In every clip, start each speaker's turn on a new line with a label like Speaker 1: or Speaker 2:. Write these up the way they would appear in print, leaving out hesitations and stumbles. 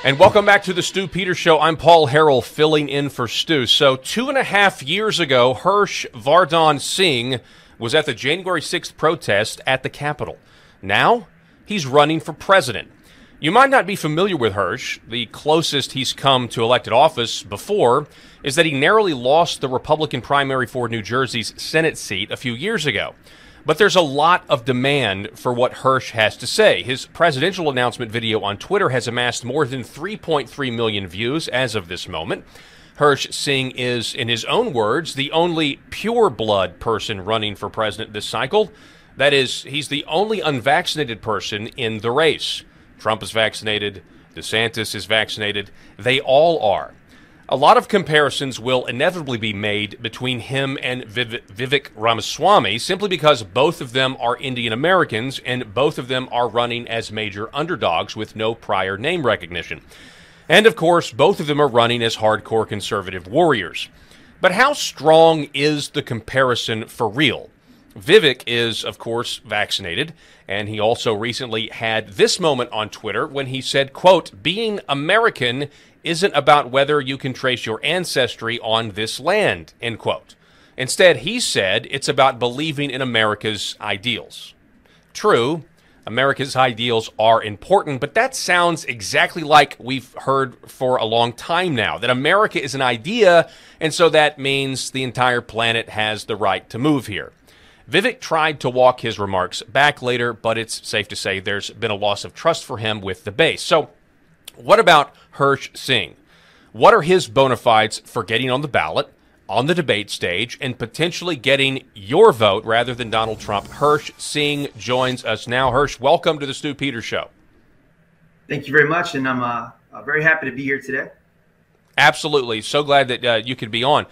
Speaker 1: And welcome back to the Stu Peters Show. I'm Paul Harrell, filling in for Stu. So 2.5 years ago, Harsh Vardhan Singh was at the January 6th protest at the Capitol. Now, he's running for president. You might not be familiar with Harsh. The closest he's come to elected office before is that he narrowly lost the Republican primary for New Jersey's Senate seat a few years ago. But there's a lot of demand for what Harsh has to say. His presidential announcement video on Twitter has amassed more than 3.3 million views as of this moment. Harsh Singh is, in his own words, the only pure-blood person running for president this cycle. That is, he's the only unvaccinated person in the race. Trump is vaccinated. DeSantis is vaccinated. They all are. A lot of comparisons will inevitably be made between him and Vivek Ramaswamy simply because both of them are Indian Americans and both of them are running as major underdogs with no prior name recognition. And of course, both of them are running as hardcore conservative warriors. But how strong is the comparison for real? Vivek is, of course, vaccinated, and he also recently had this moment on Twitter when he said, quote, "Being American isn't about whether you can trace your ancestry on this land," end quote. Instead, he said it's about believing in America's ideals. True, America's ideals are important, but that sounds exactly like we've heard for a long time now, that America is an idea, and so that means the entire planet has the right to move here. Vivek tried to walk his remarks back later, but it's safe to say there's been a loss of trust for him with the base. So what about Harsh Singh? What are his bona fides for getting on the ballot, on the debate stage, and potentially getting your vote rather than Donald Trump? Harsh Singh joins us now. Harsh, welcome to the Stu Peters Show.
Speaker 2: Thank you very much, and I'm very happy to be here today.
Speaker 1: Absolutely. So glad that you could be on.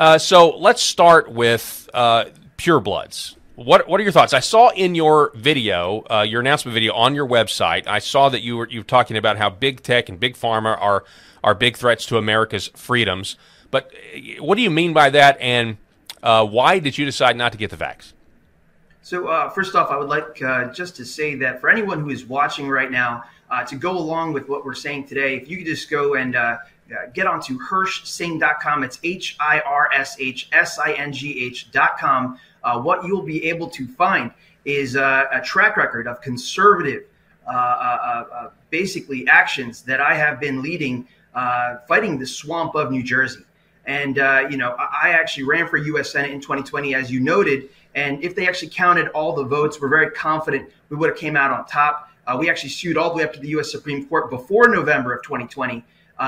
Speaker 1: So let's start with purebloods. What are your thoughts? I saw in your video, your announcement video on your website, I saw that you were talking about how big tech and big pharma are big threats to America's freedoms. But what do you mean by that, and why did you decide not to get the vax?
Speaker 2: So first off, I would like just to say that for anyone who is watching right now, to go along with what we're saying today, if you could just go and get onto HarshSingh.com. It's HIRSHSINGH.com. What you'll be able to find is a track record of conservative, basically actions that I have been leading, fighting the swamp of New Jersey. And, I actually ran for U.S. Senate in 2020, as you noted. And if they actually counted all the votes, we're very confident we would have came out on top. We actually sued all the way up to the U.S. Supreme Court before November of 2020.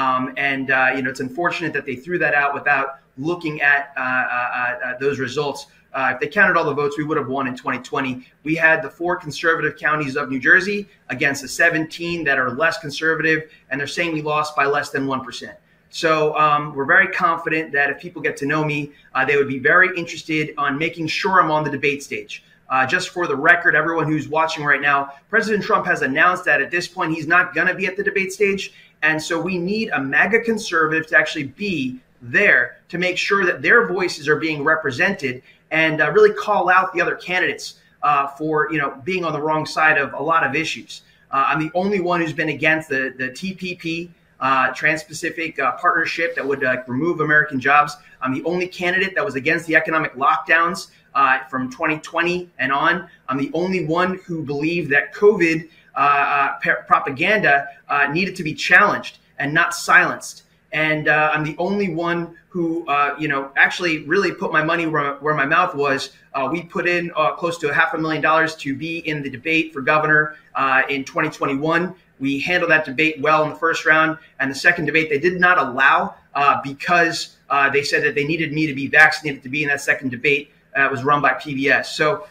Speaker 2: It's unfortunate that they threw that out without looking at those results. If they counted all the votes, we would have won in 2020. We had the 4 conservative counties of New Jersey against the 17 that are less conservative, and they're saying we lost by less than 1%. So we're very confident that if people get to know me, they would be very interested on making sure I'm on the debate stage. Just for the record, everyone who's watching right now, President Trump has announced that at this point he's not going to be at the debate stage. And so we need a MAGA conservative to actually be there to make sure that their voices are being represented and really call out the other candidates for being on the wrong side of a lot of issues. I'm the only one who's been against the TPP, Trans-Pacific Partnership that would remove American jobs. I'm the only candidate that was against the economic lockdowns from 2020 and on. I'm the only one who believed that COVID propaganda needed to be challenged and not silenced. And I'm the only one who, actually really put my money where my mouth was. We put in close to $500,000 to be in the debate for governor in 2021. We handled that debate well in the first round. And the second debate, they did not allow because they said that they needed me to be vaccinated to be in that second debate. It was run by PBS. So,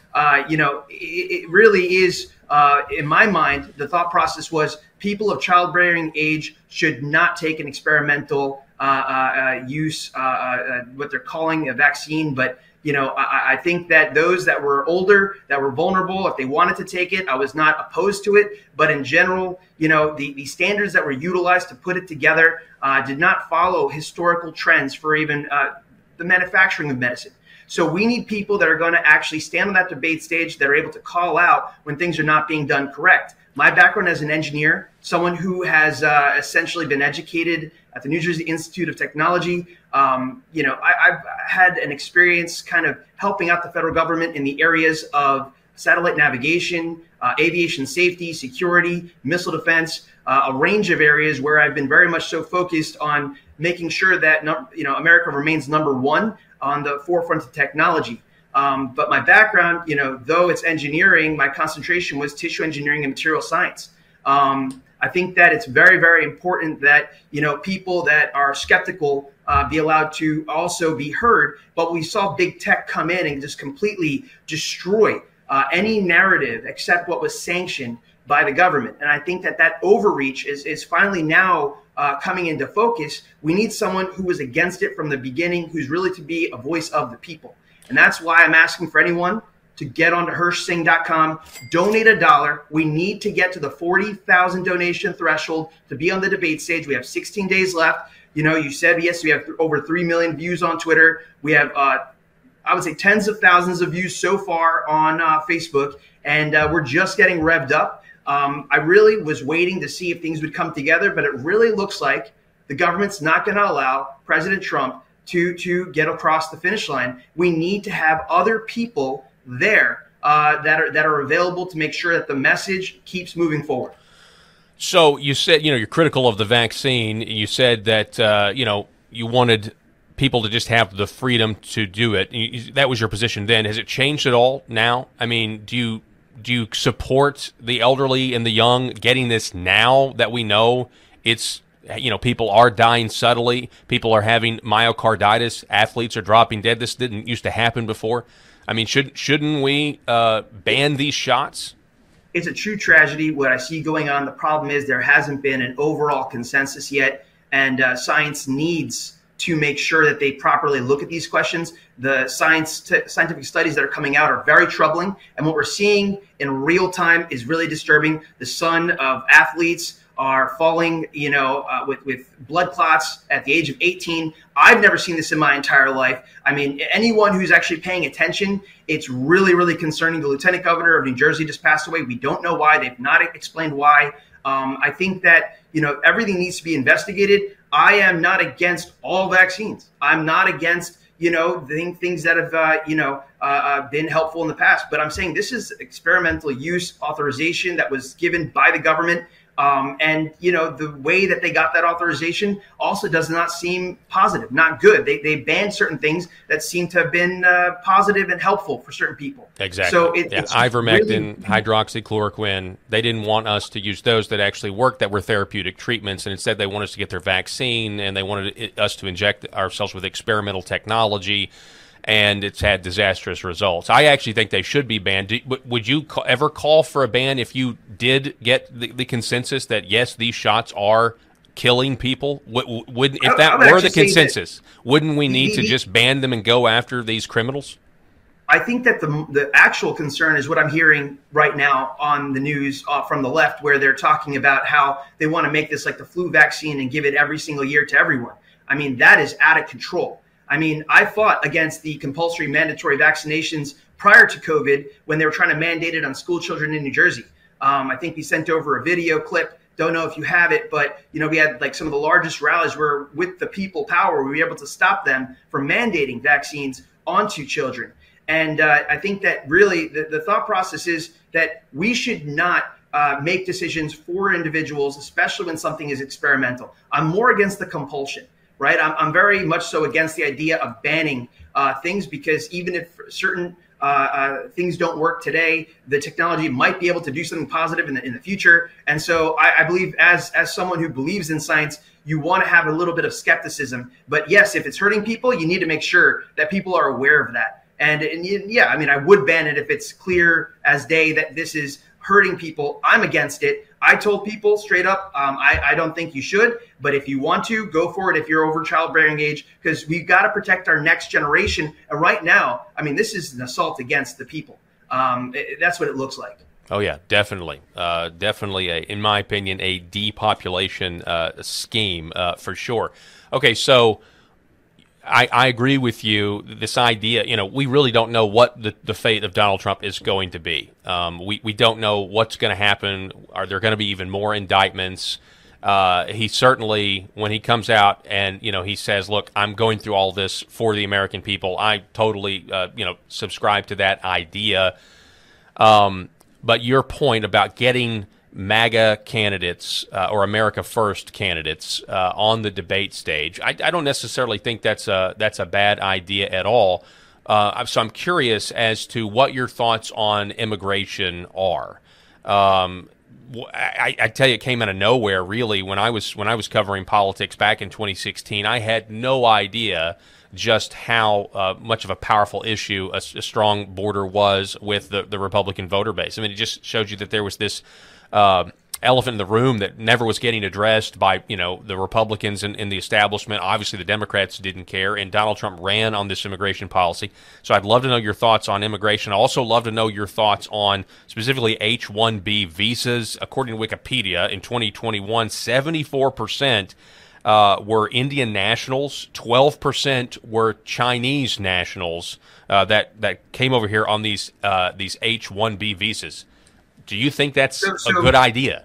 Speaker 2: it really is, in my mind, the thought process was people of childbearing age should not take an experimental use, what they're calling a vaccine. But, I think that those that were older, that were vulnerable, if they wanted to take it, I was not opposed to it. But in general, the standards that were utilized to put it together did not follow historical trends for even the manufacturing of medicine. So we need people that are going to actually stand on that debate stage that are able to call out when things are not being done correct. My background as an engineer, someone who has essentially been educated at the New Jersey Institute of Technology, I've had an experience kind of helping out the federal government in the areas of satellite navigation, aviation safety, security, missile defense, a range of areas where I've been very much so focused on making sure that America remains number one on the forefront of technology. But my background, though it's engineering, my concentration was tissue engineering and material science. I think that it's very, very important that, people that are skeptical be allowed to also be heard. But we saw big tech come in and just completely destroy any narrative except what was sanctioned by the government. And I think that overreach is finally now coming into focus. We need someone who was against it from the beginning, who's really to be a voice of the people. And that's why I'm asking for anyone to get onto HershSing.com, donate $1. We need to get to the 40,000 donation threshold to be on the debate stage. We have 16 days left. You said, yes, we have over 3 million views on Twitter. We have, I would say, tens of thousands of views so far on Facebook. And we're just getting revved up. I really was waiting to see if things would come together, but it really looks like the government's not going to allow President Trump to get across the finish line. We need to have other people there that are available to make sure that the message keeps moving forward.
Speaker 1: So you said, you're critical of the vaccine. You said that, you wanted people to just have the freedom to do it. That was your position then. Has it changed at all now? I mean, do you support the elderly and the young getting this now that we know it's, people are dying subtly. People are having myocarditis. Athletes are dropping dead. This didn't used to happen before. I mean, shouldn't we ban these shots?
Speaker 2: It's a true tragedy what I see going on. The problem is there hasn't been an overall consensus yet, and science needs to make sure that they properly look at these questions. The scientific studies that are coming out are very troubling, and what we're seeing in real time is really disturbing. The son of athletes are falling, with blood clots at the age of 18. I've never seen this in my entire life. I mean, anyone who's actually paying attention, it's really, really concerning. The lieutenant governor of New Jersey just passed away. We don't know why. They've not explained why. I think that, everything needs to be investigated. I am not against all vaccines. I'm not against, things that have, been helpful in the past. But I'm saying this is experimental use authorization that was given by the government. And the way that they got that authorization also does not seem positive, not good. They banned certain things that seem to have been positive and helpful for certain people.
Speaker 1: Exactly.
Speaker 2: So
Speaker 1: it's ivermectin, hydroxychloroquine. They didn't want us to use those that actually worked, that were therapeutic treatments, and instead they wanted us to get their vaccine, and they wanted us to inject ourselves with experimental technology. And it's had disastrous results. I actually think they should be banned. Would you ever call for a ban if you did get the consensus that, yes, these shots are killing people? If that were the consensus, wouldn't we need to just ban them and go after these criminals?
Speaker 2: I think that the actual concern is what I'm hearing right now on the news from the left, where they're talking about how they want to make this like the flu vaccine and give it every single year to everyone. I mean, that is out of control. I mean, I fought against the compulsory mandatory vaccinations prior to COVID when they were trying to mandate it on school children in New Jersey. I think we sent over a video clip. Don't know if you have it, but, we had like some of the largest rallies where with the people power, we were able to stop them from mandating vaccines onto children. And I think that really the thought process is that we should not make decisions for individuals, especially when something is experimental. I'm more against the compulsion. Right, I'm very much so against the idea of banning things, because even if certain things don't work today, the technology might be able to do something positive in the future. And so I believe, as someone who believes in science, you want to have a little bit of skepticism. But yes, if it's hurting people, you need to make sure that people are aware of that. And yeah, I mean, I would ban it if it's clear as day that this is hurting people. I'm against it. I told people straight up, I don't think you should, but if you want to, go for it if you're over childbearing age, because we've got to protect our next generation. And right now, I mean, this is an assault against the people. That's what it looks like.
Speaker 1: Oh, yeah, definitely. Definitely, in my opinion, a depopulation scheme for sure. Okay, so I agree with you. This idea, we really don't know what the fate of Donald Trump is going to be. We don't know what's going to happen. Are there going to be even more indictments? He certainly, when he comes out and, he says, look, I'm going through all this for the American people, I totally, subscribe to that idea. But your point about getting MAGA candidates or America First candidates on the debate stage, I don't necessarily think that's a bad idea at all. So I'm curious as to what your thoughts on immigration are. I tell you, it came out of nowhere. Really, when I was covering politics back in 2016, I had no idea just how much of a powerful issue a strong border was with the Republican voter base. I mean, it just showed you that there was this elephant in the room that never was getting addressed by the Republicans in the establishment. Obviously, the Democrats didn't care, and Donald Trump ran on this immigration policy. So I'd love to know your thoughts on immigration. I also love to know your thoughts on specifically H-1B visas. According to Wikipedia, in 2021, 74% were Indian nationals, 12% were Chinese nationals that came over here on these H-1B visas. Do you think that's a good idea?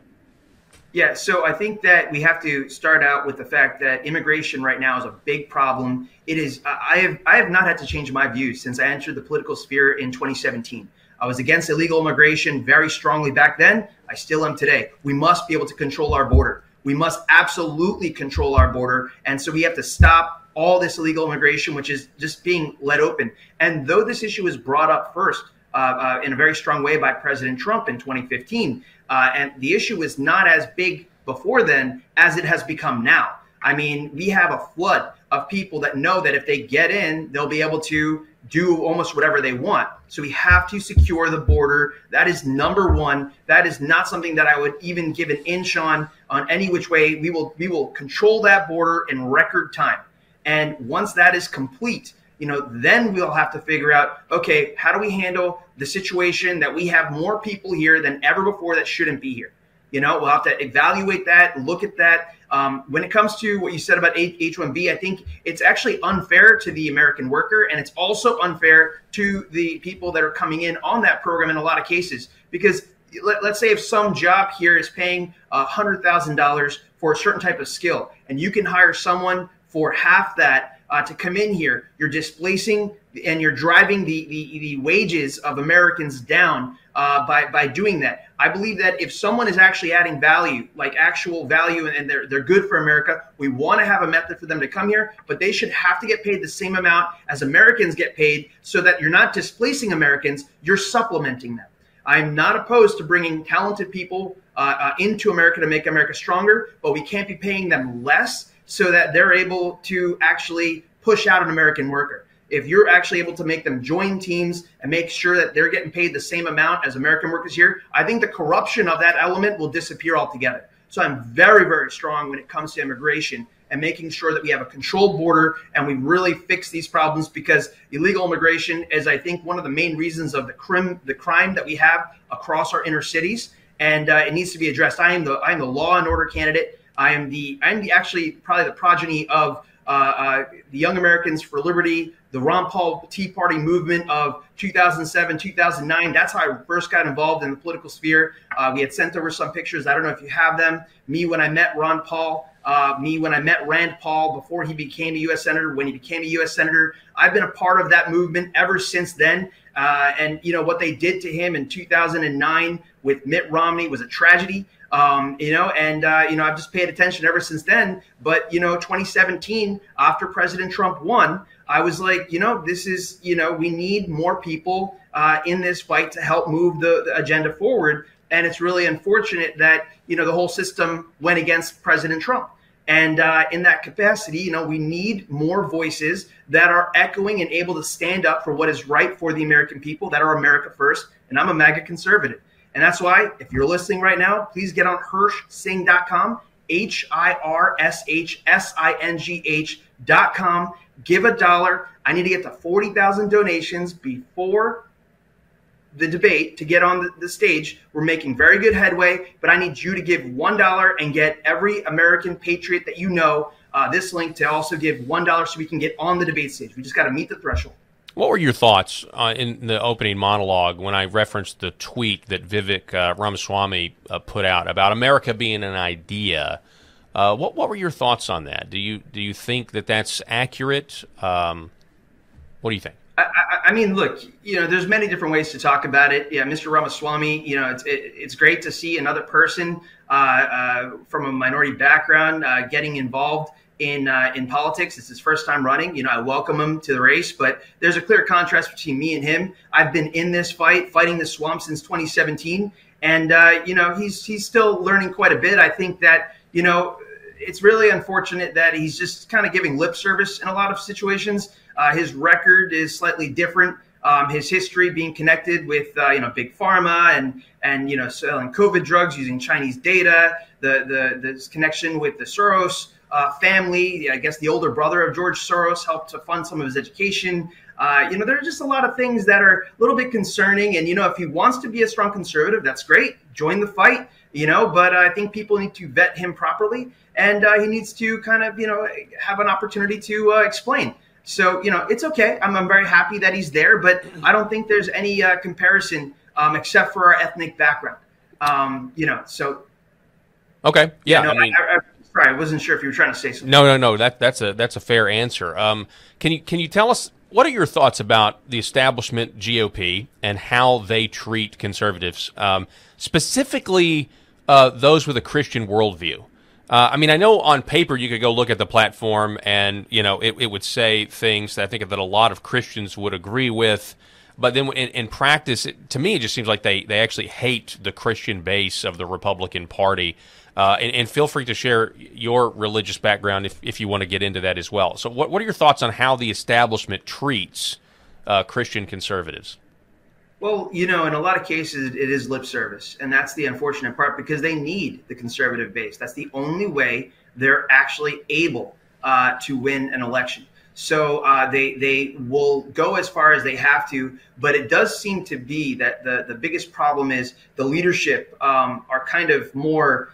Speaker 2: Yeah, so I think that we have to start out with the fact that immigration right now is a big problem. It is. I have not had to change my views since I entered the political sphere in 2017. I was against illegal immigration very strongly back then. I still am today. We must be able to control our border. We must absolutely control our border. And so we have to stop all this illegal immigration, which is just being let open. And though this issue was brought up first in a very strong way by President Trump in 2015, and the issue is not as big before then as it has become now. I mean, we have a flood of people that know that if they get in, they'll be able to do almost whatever they want. So we have to secure the border. That is number one. That is not something that I would even give an inch on any which way. We will control that border in record time. And once that is complete, then we'll have to figure out, okay, how do we handle the situation that we have more people here than ever before that shouldn't be here? We'll have to evaluate that, look at that. When it comes to what you said about H-1B, I think it's actually unfair to the American worker, and it's also unfair to the people that are coming in on that program in a lot of cases. Because let's say if some job here is paying $100,000 for a certain type of skill, and you can hire someone for half that to come in here, you're displacing and you're driving the wages of Americans down by doing that. I believe that if someone is actually adding value, like actual value, and they're good for America, we want to have a method for them to come here, but they should have to get paid the same amount as Americans get paid, so that you're not displacing Americans, you're supplementing them. I'm not opposed to bringing talented people into America to make America stronger, but we can't be paying them less so that they're able to actually push out an American worker. If you're actually able to make them join teams and make sure that they're getting paid the same amount as American workers here, I think the corruption of that element will disappear altogether. So I'm very, very strong when it comes to immigration and making sure that we have a controlled border and we really fix these problems, because illegal immigration is, I think, one of the main reasons of the crime that we have across our inner cities, and it needs to be addressed. I am the law and order candidate. I am actually probably the progeny of the Young Americans for Liberty, the Ron Paul Tea Party movement of 2007, 2009. That's how I first got involved in the political sphere. We had sent over some pictures. I don't know if you have them. Me when I met Ron Paul, me when I met Rand Paul before he became a U.S. Senator, when he became a U.S. Senator. I've been a part of that movement ever since then. And what they did to him in 2009 with Mitt Romney was a tragedy. I've just paid attention ever since then. But, 2017, after President Trump won, I was like, this is, we need more people in this fight to help move the agenda forward. And it's really unfortunate that, the whole system went against President Trump. And in that capacity, we need more voices that are echoing and able to stand up for what is right for the American people, that are America first. And I'm a MAGA conservative. And that's why, if you're listening right now, please get on HirschSing.com, HirschSingh.com. Give $1. I need to get to 40,000 donations before the debate to get on the stage. We're making very good headway, but I need you to give $1 and get every American patriot that you know this link to also give $1 so we can get on the debate stage. We just got to meet the threshold.
Speaker 1: What were your thoughts in the opening monologue when I referenced the tweet that Vivek Ramaswamy put out about America being an idea? What were your thoughts on that? Do you think that that's accurate? What do you think?
Speaker 2: I mean, look, there's many different ways to talk about it. Yeah, Mr. Ramaswamy, it's great to see another person from a minority background getting involved in politics. It's his first time running. I welcome him to the race, but there's a clear contrast between me and him. I've been in this fighting the swamp since 2017, and he's still learning quite a bit. I think that it's really unfortunate that he's just kind of giving lip service in a lot of situations. His record is slightly different. His history being connected with big pharma and selling COVID drugs using Chinese data, the connection with the Soros family. I guess the older brother of George Soros helped to fund some of his education. There are just a lot of things that are a little bit concerning. And if he wants to be a strong conservative, that's great. Join the fight. But I think people need to vet him properly, and he needs to kind of have an opportunity to explain. So, it's okay. I'm very happy that he's there, but I don't think there's any comparison except for our ethnic background. So.
Speaker 1: Okay. Yeah.
Speaker 2: I wasn't sure if you were trying to say something.
Speaker 1: No. That's a fair answer. Can you tell us, what are your thoughts about the establishment GOP and how they treat conservatives, specifically those with a Christian worldview? I know on paper you could go look at the platform and, it would say things that I think that a lot of Christians would agree with. But then in practice, to me, it just seems like they actually hate the Christian base of the Republican Party. And feel free to share your religious background if you want to get into that as well. So what are your thoughts on how the establishment treats Christian conservatives?
Speaker 2: Well, in a lot of cases, it is lip service. And that's the unfortunate part, because they need the conservative base. That's the only way they're actually able to win an election. So they will go as far as they have to. But it does seem to be that the biggest problem is the leadership are kind of more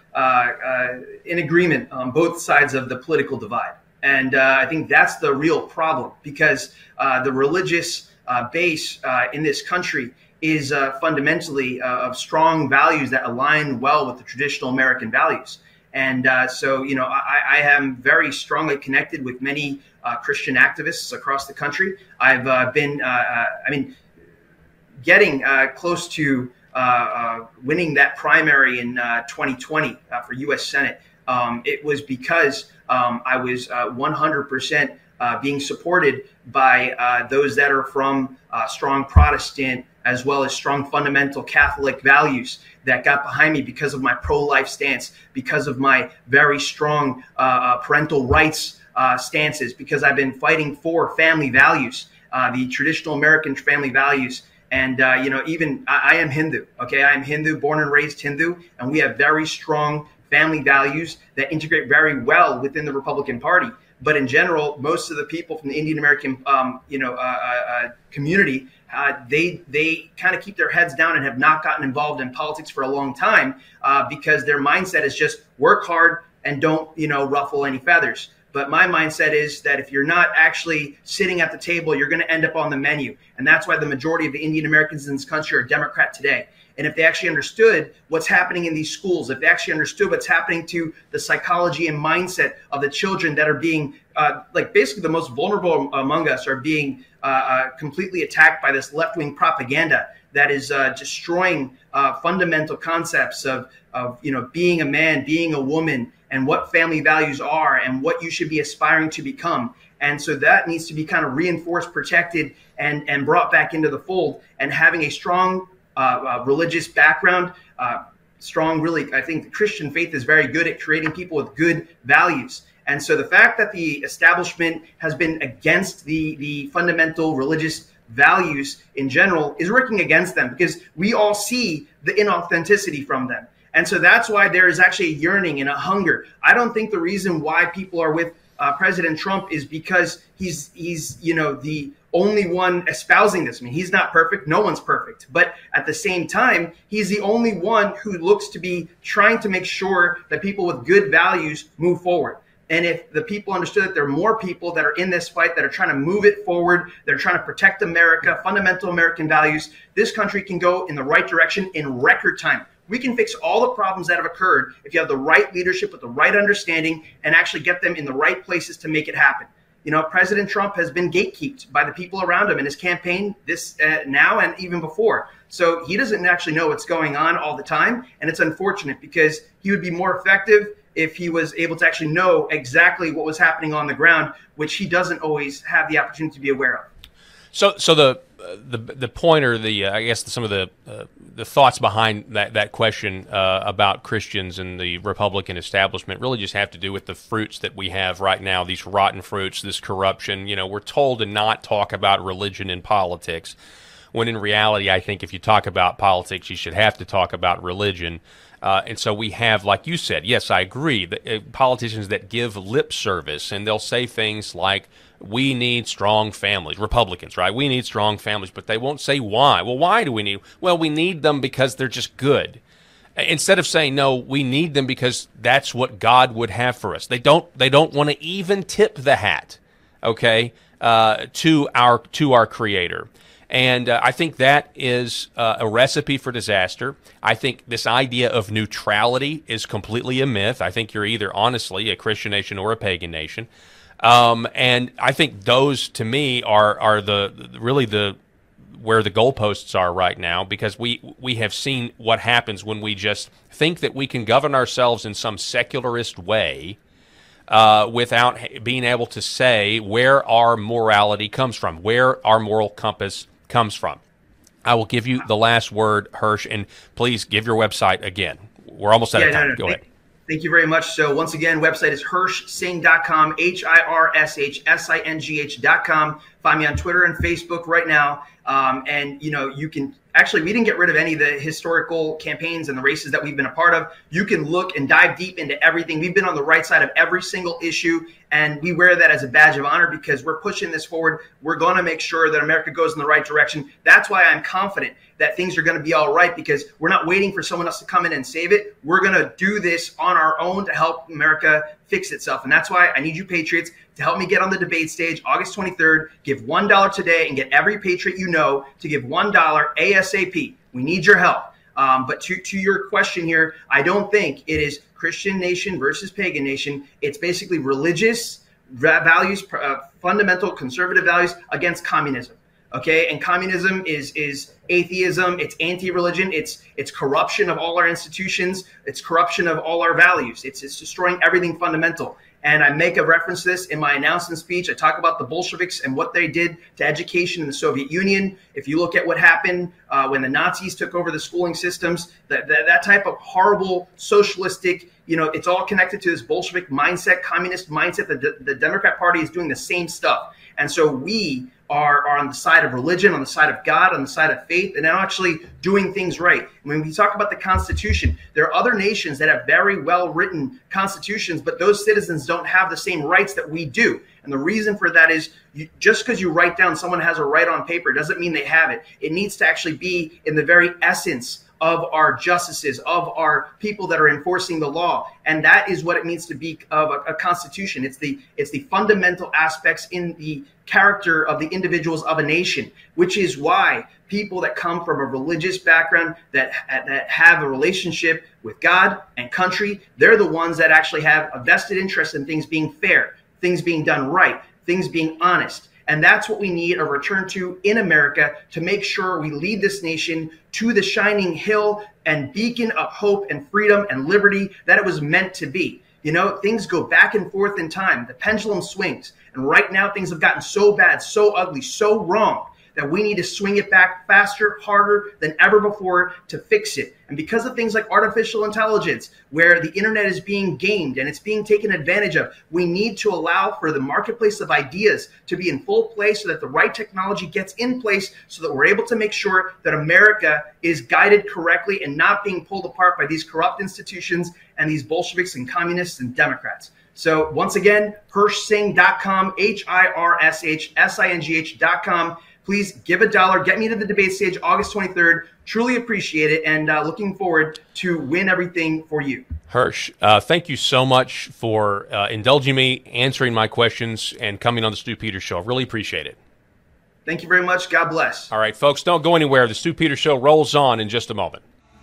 Speaker 2: in agreement on both sides of the political divide. And I think that's the real problem, because the religious base in this country is fundamentally of strong values that align well with the traditional American values. And so, I am very strongly connected with many Christian activists across the country. I've been, getting close to winning that primary in 2020 for U.S. Senate. It was because I was 100% being supported by those that are from strong Protestant as well as strong fundamental Catholic values that got behind me because of my pro-life stance, because of my very strong parental rights stances, because I've been fighting for family values, the traditional American family values. And, even I am Hindu. Okay, I am Hindu, born and raised Hindu, and we have very strong family values that integrate very well within the Republican Party. But in general, most of the people from the Indian American, community, they kind of keep their heads down and have not gotten involved in politics for a long time because their mindset is just work hard and don't, ruffle any feathers. But my mindset is that if you're not actually sitting at the table, you're going to end up on the menu. And that's why the majority of the Indian Americans in this country are Democrat today. And if they actually understood what's happening in these schools, if they actually understood what's happening to the psychology and mindset of the children that are being, basically the most vulnerable among us are being completely attacked by this left-wing propaganda that is destroying fundamental concepts of being a man, being a woman, and what family values are and what you should be aspiring to become. And so that needs to be kind of reinforced, protected, and brought back into the fold. And having a strong religious background, really, I think the Christian faith is very good at creating people with good values. And so the fact that the establishment has been against the fundamental religious values in general is working against them, because we all see the inauthenticity from them. And so that's why there is actually a yearning and a hunger. I don't think the reason why people are with President Trump is because he's the only one espousing this. I mean, he's not perfect. No one's perfect. But at the same time, he's the only one who looks to be trying to make sure that people with good values move forward. And if the people understood that there are more people that are in this fight that are trying to move it forward, they're trying to protect America, fundamental American values, this country can go in the right direction in record time. We can fix all the problems that have occurred if you have the right leadership with the right understanding and actually get them in the right places to make it happen. You know, President Trump has been gatekept by the people around him in his campaign now and even before. So he doesn't actually know what's going on all the time. And it's unfortunate because he would be more effective if he was able to actually know exactly what was happening on the ground, which he doesn't always have the opportunity to be aware of.
Speaker 1: So the point, or I guess some of the thoughts behind that question about Christians and the Republican establishment really just have to do with the fruits that we have right now, these rotten fruits, this corruption. You know, we're told to not talk about religion in politics, when in reality, I think if you talk about politics, you should have to talk about religion. And so we have, like you said, yes, I agree, politicians that give lip service, and they'll say things like, we need strong families, Republicans, right? We need strong families, but they won't say why. Well, why do we need? Well, we need them because they're just good. Instead of saying, no, we need them because that's what God would have for us. They don't want to even tip the hat, okay, to our Creator. And I think that is a recipe for disaster. I think this idea of neutrality is completely a myth. I think you're either honestly a Christian nation or a pagan nation. And I think those, to me, are really where the goalposts are right now, because we have seen what happens when we just think that we can govern ourselves in some secularist way without being able to say where our morality comes from, where our moral compass comes from. I will give you the last word, Hirsch, and please give your website again. We're almost out of time. Go ahead.
Speaker 2: Thank you very much. So once again, website is HirschSing.com, HirschSing.com. Find me on Twitter and Facebook right now. And, you know, you can actually, we didn't get rid of any of the historical campaigns and the races that we've been a part of. You can look and dive deep into everything. We've been on the right side of every single issue, and we wear that as a badge of honor because we're pushing this forward. We're going to make sure that America goes in the right direction. That's why I'm confident that things are going to be all right, because we're not waiting for someone else to come in and save it. We're going to do this on our own to help America fix itself. And that's why I need you patriots to help me get on the debate stage August 23rd. Give $1 today and get every patriot you know to give $1 ASAP. We need your help. But to your question here, I don't think it is Christian nation versus pagan nation. It's basically religious values, fundamental conservative values against communism. Okay, and communism is atheism. It's anti-religion. It's corruption of all our institutions. It's corruption of all our values. It's destroying everything fundamental. And I make a reference to this in my announcement speech. I talk about the Bolsheviks and what they did to education in the Soviet Union. If you look at what happened when the Nazis took over the schooling systems, that type of horrible socialistic, you know, it's all connected to this Bolshevik mindset, communist mindset. The Democrat Party is doing the same stuff. And so we are on the side of religion, on the side of God, on the side of faith, and now actually doing things right. When we talk about the Constitution, there are other nations that have very well-written constitutions, but those citizens don't have the same rights that we do. And the reason for that is just because you write down someone has a right on paper doesn't mean they have it. It needs to actually be in the very essence of our justices, of our people that are enforcing the law. And that is what it means to be of a constitution. It's the fundamental aspects in the character of the individuals of a nation, which is why people that come from a religious background that have a relationship with God and country, they're the ones that actually have a vested interest in things being fair, things being done right, things being honest. And that's what we need a return to in America to make sure we lead this nation to the shining hill and beacon of hope and freedom and liberty that it was meant to be. You know, things go back and forth in time. The pendulum swings. And right now things have gotten so bad, so ugly, so wrong that we need to swing it back faster, harder than ever before to fix it. And because of things like artificial intelligence, where the internet is being gamed and it's being taken advantage of, we need to allow for the marketplace of ideas to be in full place so that the right technology gets in place so that we're able to make sure that America is guided correctly and not being pulled apart by these corrupt institutions and these Bolsheviks and communists and Democrats. So once again, HirschSing.com, HirschSing.com. Please give $1. Get me to the debate stage August 23rd. Truly appreciate it, and looking forward to win everything for you.
Speaker 1: Hersh, thank you so much for indulging me, answering my questions, and coming on the Stu Peters Show. I really appreciate it.
Speaker 2: Thank you very much. God bless.
Speaker 1: All right, folks, don't go anywhere. The Stu Peters Show rolls on in just a moment.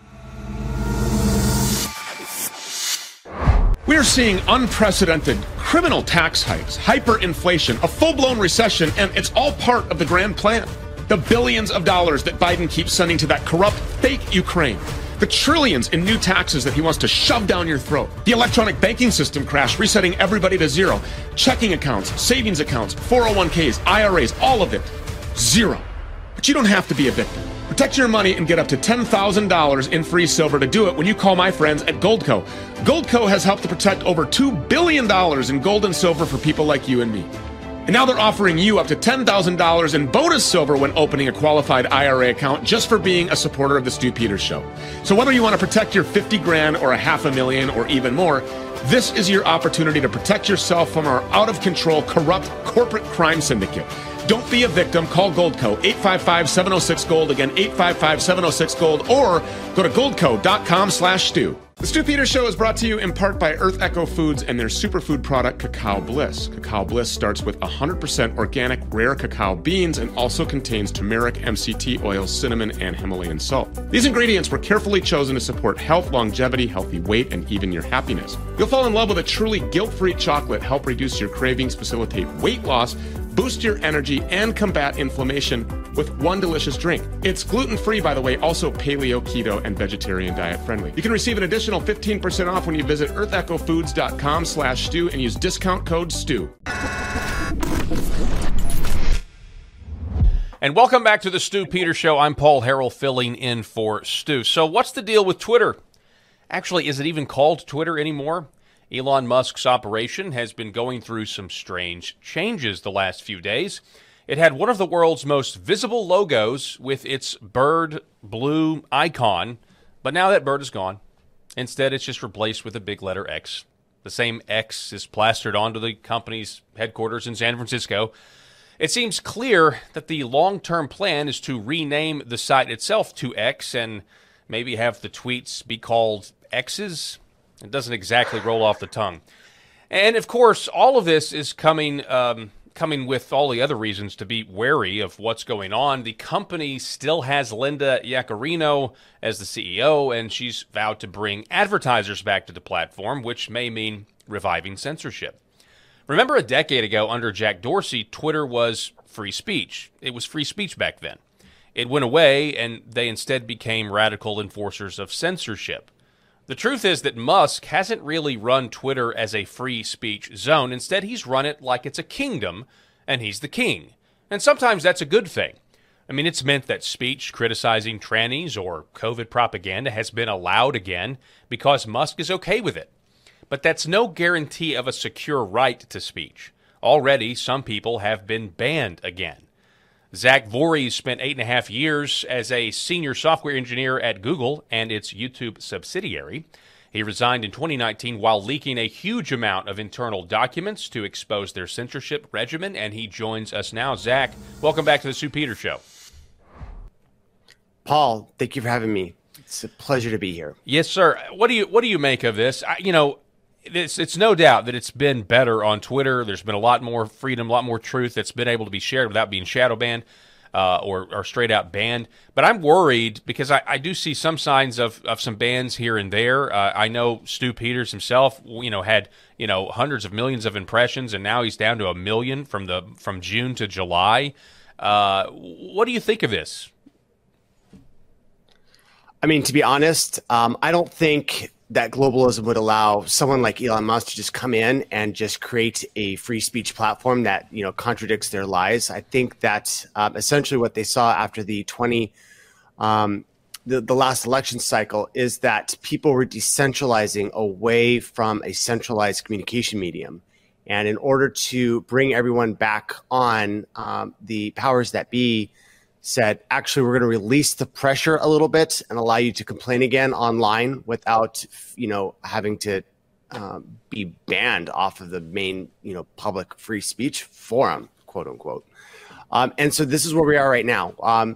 Speaker 3: We're seeing unprecedented criminal tax hikes, hyperinflation, a full-blown recession, and it's all part of the grand plan. The billions of dollars that Biden keeps sending to that corrupt, fake Ukraine. The trillions in new taxes that he wants to shove down your throat. The electronic banking system crash, resetting everybody to zero. Checking accounts, savings accounts, 401ks, IRAs, all of it. Zero. But you don't have to be a victim. Protect your money and get up to $10,000 in free silver to do it when you call my friends at Goldco. Goldco has helped to protect over $2 billion in gold and silver for people like you and me. And now they're offering you up to $10,000 in bonus silver when opening a qualified IRA account just for being a supporter of the Stu Peters Show. So whether you want to protect your 50 grand or a $500,000 or even more, this is your opportunity to protect yourself from our out-of-control, corrupt corporate crime syndicate. Don't be a victim. Call Goldco, 855-706-GOLD. Again, 855-706-GOLD, or go to goldco.com/Stu. The Stu Peters Show is brought to you in part by Earth Echo Foods and their superfood product, Cacao Bliss. Cacao Bliss starts with 100% organic rare cacao beans and also contains turmeric, MCT oil, cinnamon, and Himalayan salt. These ingredients were carefully chosen to support health, longevity, healthy weight, and even your happiness. You'll fall in love with a truly guilt-free chocolate, help reduce your cravings, facilitate weight loss, boost your energy, and combat inflammation with one delicious drink. It's gluten-free, by the way, also paleo, keto, and vegetarian diet friendly. You can receive an additional 15% off when you visit earthechofoods.com/Stu and use discount code STU.
Speaker 1: And welcome back to the Stu Peters Show. I'm Paul Harrell, filling in for Stu. So what's the deal with Twitter? Actually, is it even called Twitter anymore? Elon Musk's operation has been going through some strange changes the last few days. It had one of the world's most visible logos with its bird blue icon, but now that bird is gone. Instead, it's just replaced with a big letter X. The same X is plastered onto the company's headquarters in San Francisco. It seems clear that the long-term plan is to rename the site itself to X and maybe have the tweets be called X's. It doesn't exactly roll off the tongue. And, of course, all of this is coming with all the other reasons to be wary of what's going on. The company still has Linda Yaccarino as the CEO, and she's vowed to bring advertisers back to the platform, which may mean reviving censorship. Remember a decade ago under Jack Dorsey, Twitter was free speech. It was free speech back then. It went away, and they instead became radical enforcers of censorship. The truth is that Musk hasn't really run Twitter as a free speech zone. Instead, he's run it like it's a kingdom, and he's the king. And sometimes that's a good thing. I mean, it's meant that speech criticizing trannies or COVID propaganda has been allowed again because Musk is okay with it. But that's no guarantee of a secure right to speech. Already, some people have been banned again. Zach Voorhees spent 8.5 years as a senior software engineer at Google and its YouTube subsidiary. He resigned in 2019 while leaking a huge amount of internal documents to expose their censorship regimen, and he joins us now. Zach, welcome back to the Stu Peters Show.
Speaker 4: Paul, thank you for having me. It's a pleasure to be here.
Speaker 1: Yes, sir. What do you make of this? It's no doubt that it's been better on Twitter. There's been a lot more freedom, a lot more truth that's been able to be shared without being shadow banned or straight out banned. But I'm worried because I do see some signs of some bans here and there. I know Stu Peters himself, had hundreds of millions of impressions, and now he's down to 1 million from June to July. What do you think of this?
Speaker 4: I mean, to be honest, I don't think that globalism would allow someone like Elon Musk to just come in and just create a free speech platform that, contradicts their lies. I think that essentially what they saw after the last election cycle is that people were decentralizing away from a centralized communication medium. And in order to bring everyone back on, the powers that be said, actually, we're going to release the pressure a little bit and allow you to complain again online without, having to be banned off of the main, public free speech forum, quote unquote. And so this is where we are right now.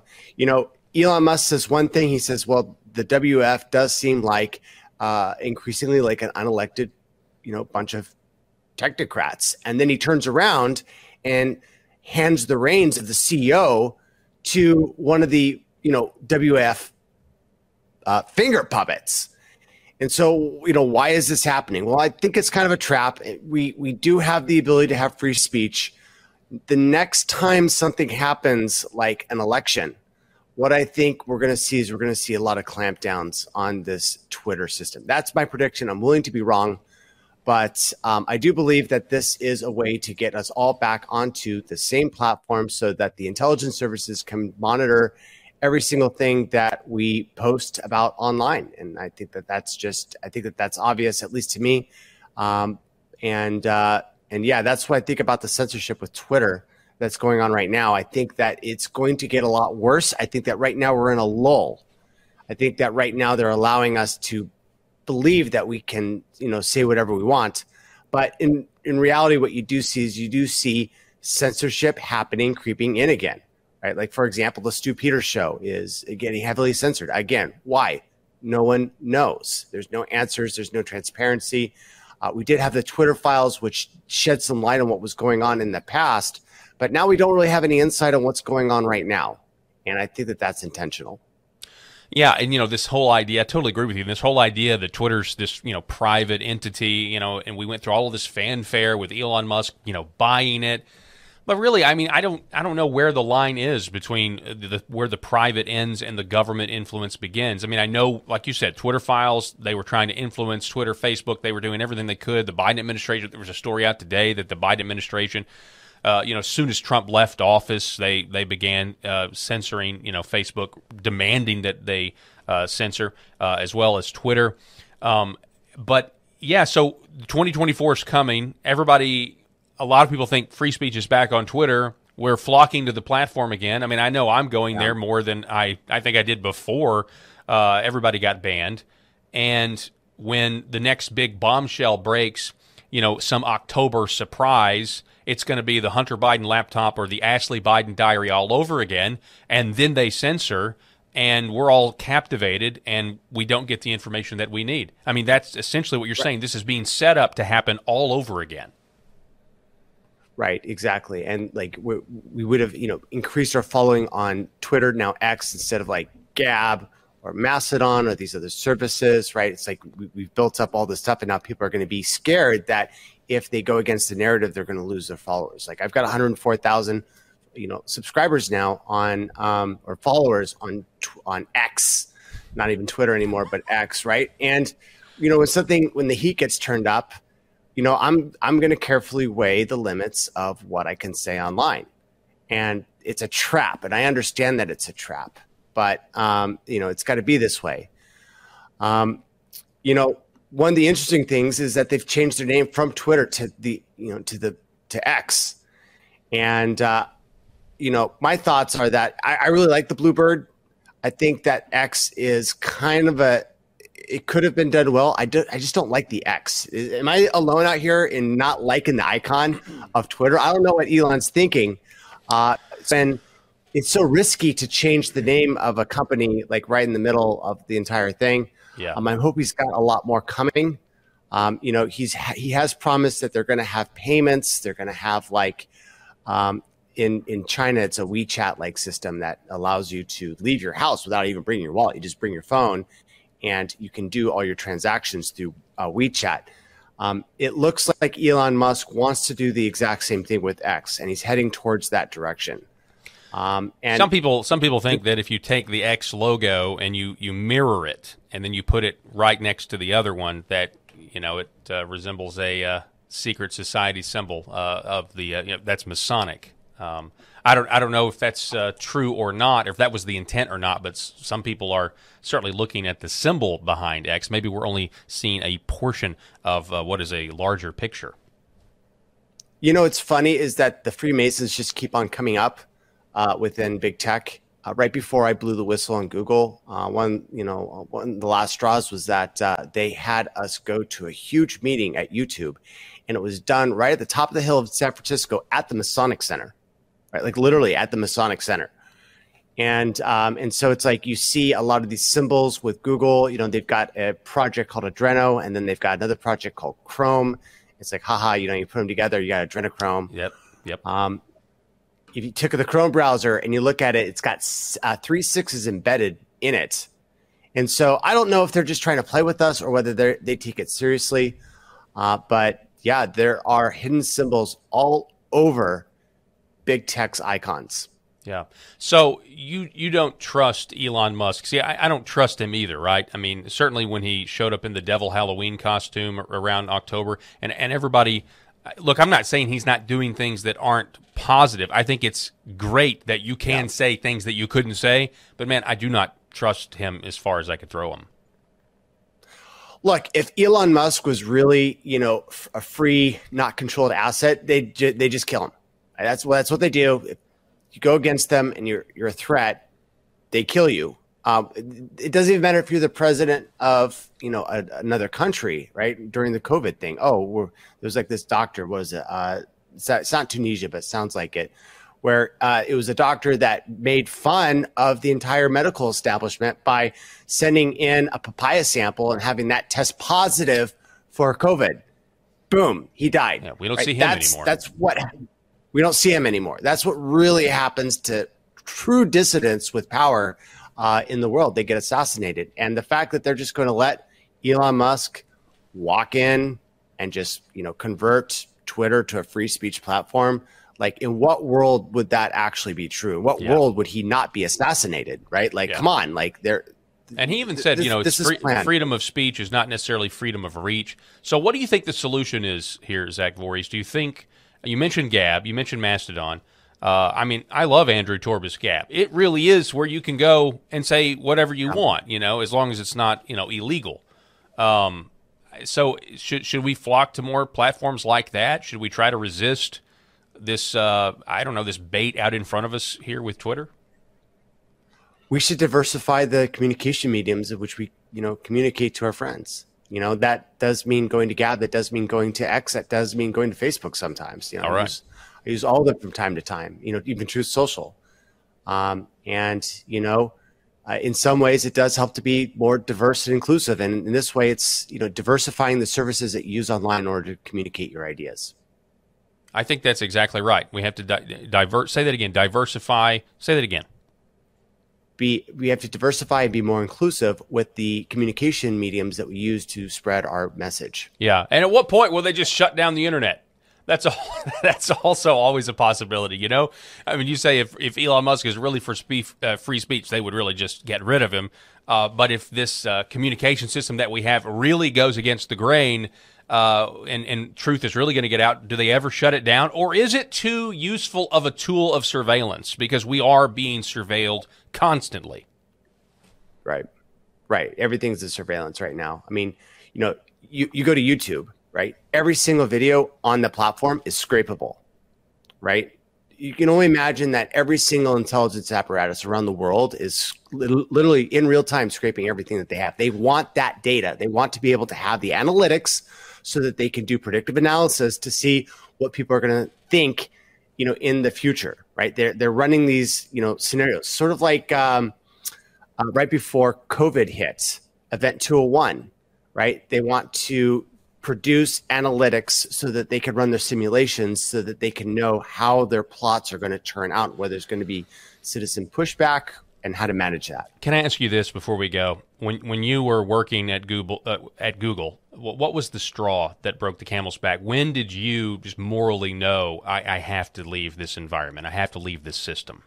Speaker 4: Elon Musk says one thing. He says, well, the WF does seem like increasingly like an unelected, bunch of technocrats. And then he turns around and hands the reins of the CEO to one of the, WF finger puppets. And so, why is this happening? Well, I think it's kind of a trap. We do have the ability to have free speech. The next time something happens like an election, what I think we're going to see is we're going to see a lot of clampdowns on this Twitter system. That's my prediction. I'm willing to be wrong, but I do believe that this is a way to get us all back onto the same platform so that the intelligence services can monitor every single thing that we post about online. And I think that that's obvious, at least to me. And yeah, that's what I think about the censorship with Twitter that's going on right now. I think that it's going to get a lot worse. I think that right now we're in a lull. I think that right now they're allowing us to believe that we can, say whatever we want. But in reality, what you do see censorship happening, creeping in again. Right? Like, for example, the Stu Peters show is getting heavily censored. Again, why? No one knows. There's no answers. There's no transparency. We did have the Twitter files, which shed some light on what was going on in the past, but now we don't really have any insight on what's going on right now. And I think that that's intentional.
Speaker 1: Yeah, and this whole idea, I totally agree with you. This whole idea that Twitter's this, private entity, and we went through all of this fanfare with Elon Musk, buying it. But really, I mean, I don't know where the line is between where the private ends and the government influence begins. I mean, I know, like you said, Twitter files, they were trying to influence Twitter, Facebook. They were doing everything they could. The Biden administration, there was a story out today that the Biden administration, as soon as Trump left office, they began censoring, Facebook, demanding that they censor as well as Twitter. But yeah, so 2024 is coming. A lot of people think free speech is back on Twitter. We're flocking to the platform again. I mean, I know I'm going there more than I think I did before everybody got banned. And when the next big bombshell breaks, some October surprise, it's going to be the Hunter Biden laptop or the Ashley Biden diary all over again. And then they censor, and we're all captivated, and we don't get the information that we need. I mean, that's essentially what you're saying. This is being set up to happen all over again.
Speaker 4: Right, exactly. And like we would have, increased our following on Twitter, now X, instead of like Gab or Mastodon or these other services, right? It's like we've built up all this stuff, and now people are going to be scared that if they go against the narrative, they're going to lose their followers. Like I've got 104,000, subscribers now on or followers on X, not even Twitter anymore, but X, right? And when the heat gets turned up, I'm going to carefully weigh the limits of what I can say online. And it's a trap. And I understand that it's a trap. But, it's got to be this way. One of the interesting things is that they've changed their name from Twitter to X. And, my thoughts are that I really like the Bluebird. I think that X is kind of it could have been done well. I just don't like the X. Am I alone out here in not liking the icon of Twitter? I don't know what Elon's thinking. And it's so risky to change the name of a company like right in the middle of the entire thing.
Speaker 1: Yeah.
Speaker 4: I hope he's got a lot more coming. He has promised that they're going to have payments. They're going to have in China, it's a WeChat-like system that allows you to leave your house without even bringing your wallet. You just bring your phone, and you can do all your transactions through WeChat. It looks like Elon Musk wants to do the exact same thing with X, and he's heading towards that direction. And
Speaker 1: some people think that if you take the X logo and you mirror it, and then you put it right next to the other one, that it resembles a secret society symbol of the that's Masonic. I don't know if that's true or not, or if that was the intent or not, but some people are certainly looking at the symbol behind X. Maybe we're only seeing a portion of what is a larger picture.
Speaker 4: It's funny is that the Freemasons just keep on coming up within big tech. Right before I blew the whistle on Google, one of the last straws was that they had us go to a huge meeting at YouTube, and it was done right at the top of the hill of San Francisco at the Masonic Center. right? Like literally at the Masonic Center. And so it's like you see a lot of these symbols with Google. You know, they've got a project called Adreno, and then they've got another project called Chrome. It's like, haha, you know, you put them together, you got Adrenochrome.
Speaker 1: Yep.
Speaker 4: If you took the Chrome browser and you look at it, it's got 3 6s embedded in it. And so I don't know if they're just trying to play with us or whether they take it seriously. But yeah, there are hidden symbols all over big tech's icons.
Speaker 1: Yeah. So you don't trust Elon Musk. See, I don't trust him either, right? I mean, certainly when he showed up in the Devil Halloween costume around October, and everybody, look, I'm not saying he's not doing things that aren't positive. I think it's great that you can say things that you couldn't say, but man, I do not trust him as far as I could throw him.
Speaker 4: Look, if Elon Musk was really, you know, a free, not controlled asset, they just kill him. That's what they do. If you go against them and you're a threat, they kill you. It doesn't even matter if you're the president of, you know, another country, right? During the COVID thing. There's like this doctor, was it? It's not Tunisia, but it sounds like it, where it was a doctor that made fun of the entire medical establishment by sending in a papaya sample and having that test positive for COVID. Boom, he died.
Speaker 1: Yeah, we don't see him anymore.
Speaker 4: That's what we don't see him anymore. That's what really happens to true dissidents with power in the world. They get assassinated. And the fact that they're just going to let Elon Musk walk in and just, you know, convert Twitter to a free speech platform, like in what world would that actually be true? In what world would he not be assassinated, right? Like, come on, like they're.
Speaker 1: And he even said, you know, freedom of speech is not necessarily freedom of reach. So what do you think the solution is here, Zach Vorhies? Do you think, you mentioned Gab, you mentioned Mastodon. I mean, I love Andrew Torba's Gab. It really is where you can go and say whatever you want, you know, as long as it's not, you know, illegal. So should we flock to more platforms like that? Should we try to resist this, this bait out in front of us here with Twitter?
Speaker 4: We should diversify the communication mediums of which we, you know, communicate to our friends. You know, that does mean going to Gab. That does mean going to X. That does mean going to Facebook sometimes. You know,
Speaker 1: all right.
Speaker 4: I use all of them from time to time, you know, even Truth Social. And, you know, in some ways it does help to be more diverse and inclusive. And in this way, it's, you know, diversifying the services that you use online in order to communicate your ideas.
Speaker 1: I think that's exactly right. We have to say that again, diversify. Say that again.
Speaker 4: We have to diversify and be more inclusive with the communication mediums that we use to spread our message.
Speaker 1: Yeah. And at what point will they just shut down the internet? That's also always a possibility, you know? I mean, you say if Elon Musk is really for free speech, they would really just get rid of him. But if this communication system that we have really goes against the grain and truth is really going to get out, do they ever shut it down? Or is it too useful of a tool of surveillance because we are being surveilled constantly?
Speaker 4: Right. Everything's a surveillance right now. I mean, you know, you go to YouTube, right? Every single video on the platform is scrapable, right? You can only imagine that every single intelligence apparatus around the world is literally in real time scraping everything that they have. They want that data. They want to be able to have the analytics so that they can do predictive analysis to see what people are going to think, you know, in the future, right? They're running these, you know, scenarios, sort of like right before COVID hit, Event 201, right? They want to produce analytics so that they can run their simulations so that they can know how their plots are going to turn out, whether there's going to be citizen pushback and how to manage that.
Speaker 1: Can I ask you this before we go? When you were working at Google, what was the straw that broke the camel's back? When did you just morally know I have to leave this environment? I have to leave this system?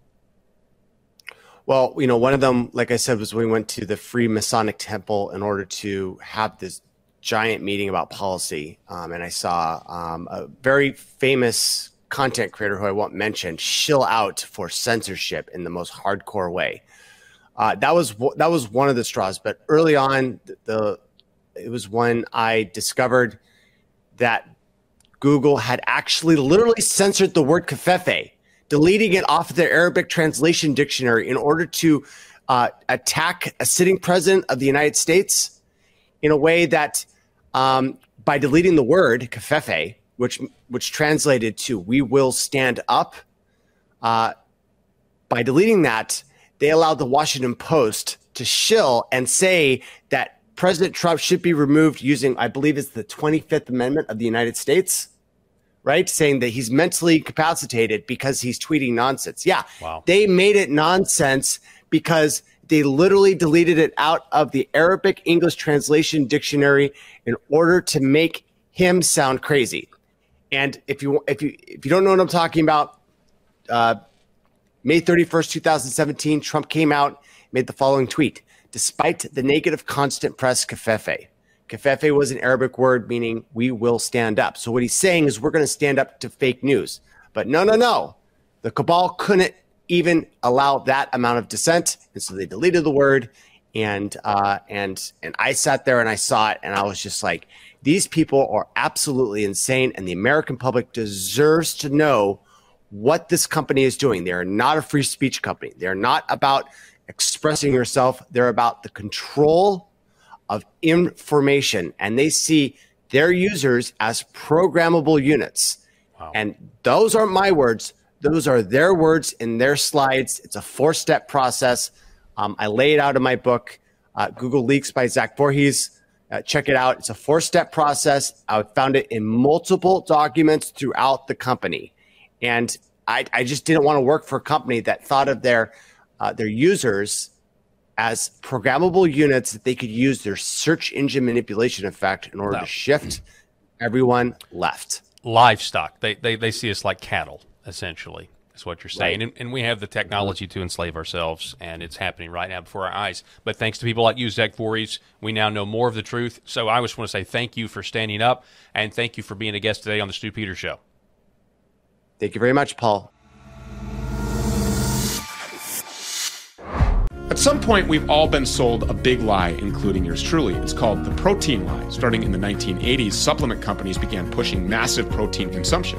Speaker 4: Well, you know, one of them, like I said, was when we went to the Free Masonic Temple in order to have this giant meeting about policy. And I saw a very famous content creator who I won't mention shill out for censorship in the most hardcore way. That was one of the straws. But early on, it was when I discovered that Google had actually literally censored the word kafefe, deleting it off of their Arabic translation dictionary in order to attack a sitting president of the United States in a way that by deleting the word kafefe, which translated to "we will stand up," by deleting that, they allowed the Washington Post to shill and say that President Trump should be removed using, I believe it's the 25th Amendment of the United States, right? Saying that he's mentally incapacitated because he's tweeting nonsense. Yeah, wow. They made it nonsense because they literally deleted it out of the Arabic English translation dictionary in order to make him sound crazy. And if you don't know what I'm talking about, May 31st, 2017, Trump came out, made the following tweet. Despite the negative constant press, kafefe. Kafefe was an Arabic word meaning we will stand up. So what he's saying is we're going to stand up to fake news. But no. The cabal couldn't even allow that amount of dissent. And so they deleted the word. And I sat there and I saw it and I was just like, these people are absolutely insane. And the American public deserves to know what this company is doing. They are not a free speech company. They're not about expressing yourself. They're about the control of information. And they see their users as programmable units. Wow. And those aren't my words. Those are their words in their slides. It's a 4-step process. I lay it out in my book, Google Leaks by Zach Voorhees. Check it out. It's a 4-step process. I found it in multiple documents throughout the company. And I just didn't want to work for a company that thought of their users as programmable units that they could use their search engine manipulation effect in order to shift everyone left.
Speaker 1: Livestock. They see us like cattle, essentially, is what you're saying. Right. And we have the technology to enslave ourselves, and it's happening right now before our eyes. But thanks to people like you, Zach Voorhees, we now know more of the truth. So I just want to say thank you for standing up, and thank you for being a guest today on the Stu Peters Show.
Speaker 4: Thank you very much, Paul.
Speaker 3: At some point, we've all been sold a big lie, including yours truly. It's called the protein lie. Starting in the 1980s, supplement companies began pushing massive protein consumption.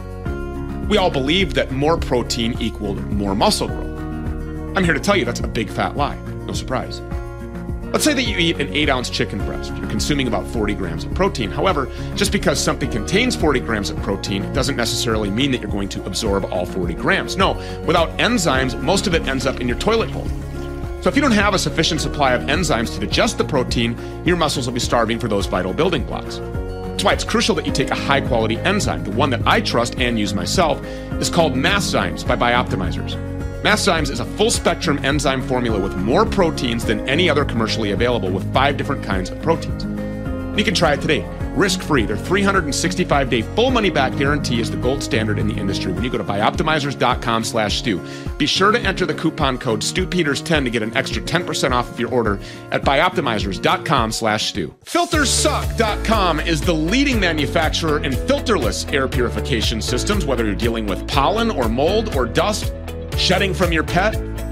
Speaker 3: We all believed that more protein equaled more muscle growth. I'm here to tell you that's a big fat lie. No surprise. Let's say that you eat an 8-ounce chicken breast. You're consuming about 40 grams of protein. However, just because something contains 40 grams of protein doesn't necessarily mean that you're going to absorb all 40 grams. No, without enzymes, most of it ends up in your toilet bowl. So if you don't have a sufficient supply of enzymes to digest the protein, your muscles will be starving for those vital building blocks. That's why it's crucial that you take a high-quality enzyme. The one that I trust and use myself is called Masszymes by Bioptimizers. Masszymes is a full-spectrum enzyme formula with more proteins than any other commercially available, with 5 different kinds of proteins. You can try it today, risk-free. Their 365-day full money-back guarantee is the gold standard in the industry. When you go to bioptimizers.com/Stu, be sure to enter the coupon code StuPeters10 to get an extra 10% off of your order at bioptimizers.com/Stu. Filtersuck.com is the leading manufacturer in filterless air purification systems, whether you're dealing with pollen or mold or dust, shedding from your pet,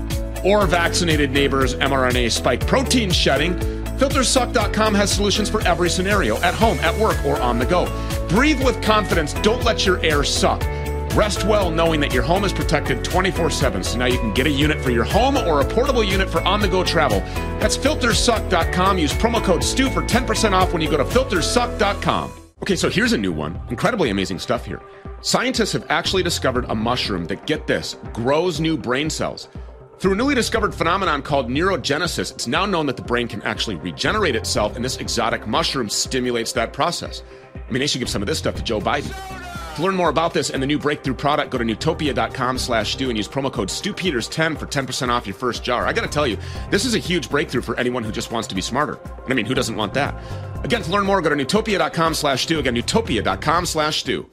Speaker 3: or vaccinated neighbors' mRNA spike protein shedding. Filtersuck.com has solutions for every scenario, at home, at work, or on the go. Breathe with confidence. Don't let your air suck. Rest well knowing that your home is protected 24/7, so now you can get a unit for your home or a portable unit for on-the-go travel. That's Filtersuck.com. Use promo code STU for 10% off when you go to Filtersuck.com. Okay, so here's a new one. Incredibly amazing stuff here. Scientists have actually discovered a mushroom that, get this, grows new brain cells. Through a newly discovered phenomenon called neurogenesis, it's now known that the brain can actually regenerate itself, and this exotic mushroom stimulates that process. I mean, they should give some of this stuff to Joe Biden. To learn more about this and the new breakthrough product, go to Newtopia.com/Stu and use promo code StuPeters10 for 10% off your first jar. I got to tell you, this is a huge breakthrough for anyone who just wants to be smarter. And I mean, who doesn't want that? Again, to learn more, go to Newtopia.com/Stu. Again, Newtopia.com/Stu.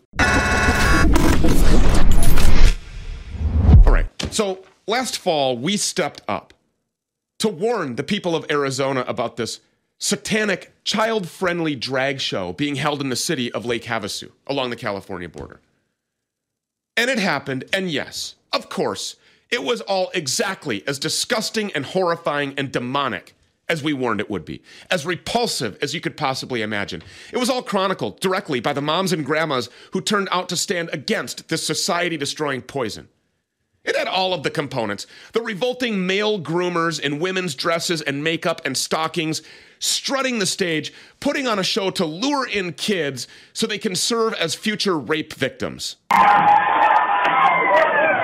Speaker 3: All right, so last fall, we stepped up to warn the people of Arizona about this satanic, child-friendly drag show being held in the city of Lake Havasu along the California border. And it happened, and yes, of course, it was all exactly as disgusting and horrifying and demonic as we warned it would be, as repulsive as you could possibly imagine. It was all chronicled directly by the moms and grandmas who turned out to stand against this society-destroying poison. It had all of the components. The revolting male groomers in women's dresses and makeup and stockings, strutting the stage, putting on a show to lure in kids so they can serve as future rape victims.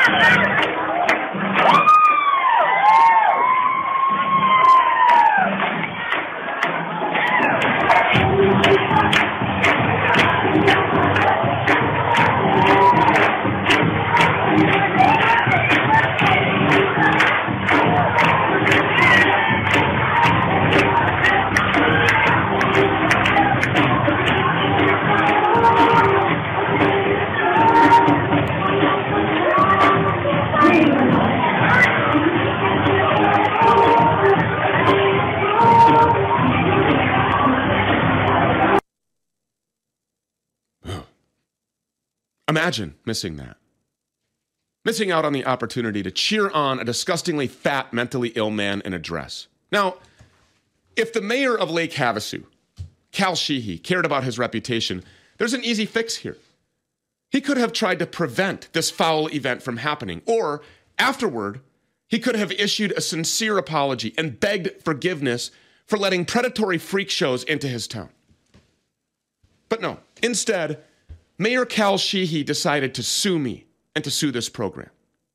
Speaker 3: Imagine missing that. Missing out on the opportunity to cheer on a disgustingly fat, mentally ill man in a dress. Now, if the mayor of Lake Havasu, Cal Sheehy, cared about his reputation, there's an easy fix here. He could have tried to prevent this foul event from happening, or afterward, he could have issued a sincere apology and begged forgiveness for letting predatory freak shows into his town. But no, instead, Mayor Cal Sheehy decided to sue me and to sue this program.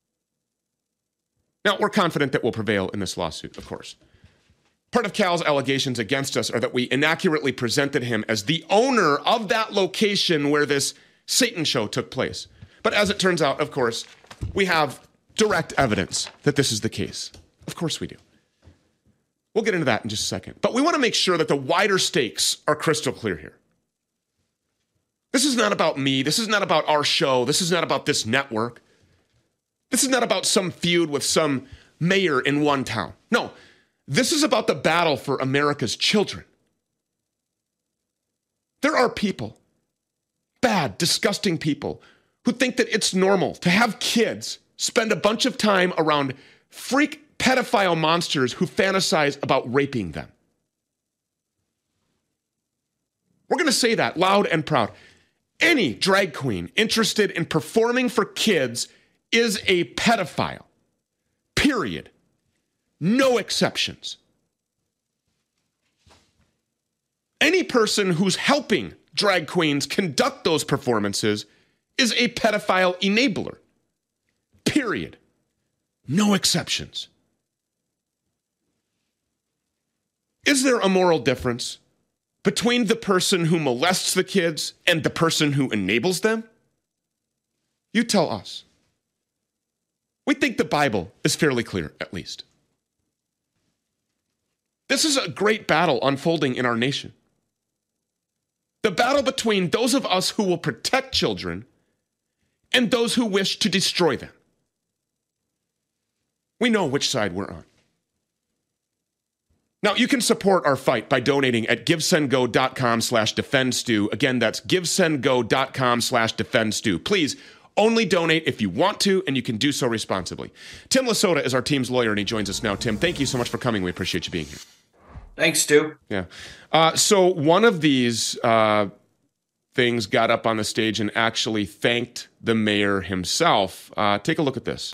Speaker 3: Now, we're confident that we'll prevail in this lawsuit, of course. Part of Cal's allegations against us are that we inaccurately presented him as the owner of that location where this Satan show took place. But as it turns out, of course, we have direct evidence that this is the case. Of course we do. We'll get into that in just a second. But we want to make sure that the wider stakes are crystal clear here. This is not about me. This is not about our show. This is not about this network. This is not about some feud with some mayor in one town. No, this is about the battle for America's children. There are people, bad, disgusting people, who think that it's normal to have kids spend a bunch of time around freak pedophile monsters who fantasize about raping them. We're going to say that loud and proud. Any drag queen interested in performing for kids is a pedophile. Period. No exceptions. Any person who's helping drag queens conduct those performances is a pedophile enabler. Period. No exceptions. Is there a moral difference between the person who molests the kids and the person who enables them? You tell us. We think the Bible is fairly clear, at least. This is a great battle unfolding in our nation. The battle between those of us who will protect children and those who wish to destroy them. We know which side we're on. Now, you can support our fight by donating at givesendgo.com/defendstu. Again, that's givesendgo.com/defendstu. Please, only donate if you want to, and you can do so responsibly. Tim Lasota is our team's lawyer, and he joins us now. Tim, thank you so much for coming. We appreciate you being here.
Speaker 5: Thanks, Stu.
Speaker 3: Yeah. So one of these things got up on the stage and actually thanked the mayor himself. Take a look at this.